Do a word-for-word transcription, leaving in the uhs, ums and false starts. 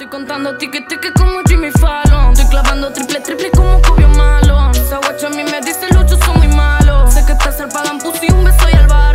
Estoy contando ticket, ticket como Jimmy Fallon. Estoy clavando triple, triple como Cobio Malo. Esa guacha a mí me dice los ocho son muy malos. Sé que estás zarpada en pussy, un beso y al bar.